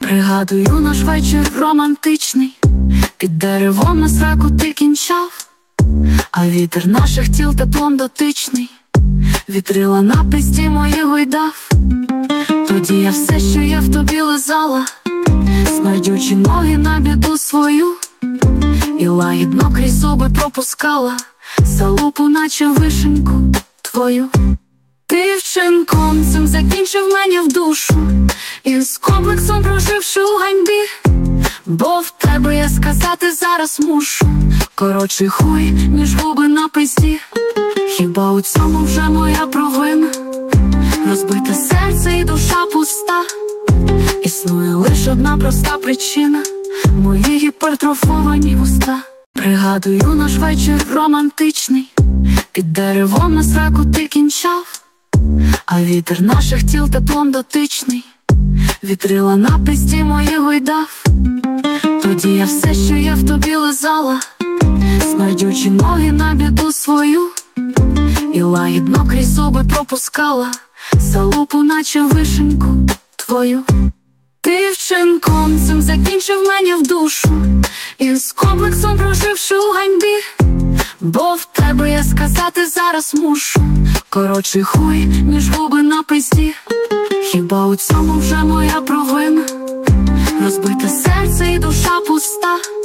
Пригадую наш вечір романтичний, під деревом на сраку ти кінчав, а вітер наших тіл теплом дотичний вітрила на пизді мої гойдав. Тоді я все, що є в тобі, лизала, смердючі ноги на біду свою, і лагідно крізь зуби пропускала залупу, наче вишеньку твою. Ти вчинком цим закінчив мені в душу, і з комплексом проживши у ганьбі, бо в тебе я сказати зараз мушу коротший хуй, ніж губи на пизді. Хіба у цьому вже моя провина? Розбите серце і душа пуста. Існує лише одна проста причина — мої гіпертрофовані вуста. Пригадую наш вечір романтичний, під деревом на сраку ти кінчав, а вітер наших тіл теплом дотичний вітрила на пизді мої гойдав. Тоді я все, що є в тобі, лизала, смердючі ноги на біду свою, і лагідно крізь зуби пропускала залупу, наче вишеньку твою. Ти вчинком цим закінчив мені в душу, і з комплексом проживши у ганьбі, бо в тебе я сказати зараз мушу коротший хуй, ніж губи на пизді. Хіба у цьому вже моя провина? Розбите серце і душа пуста.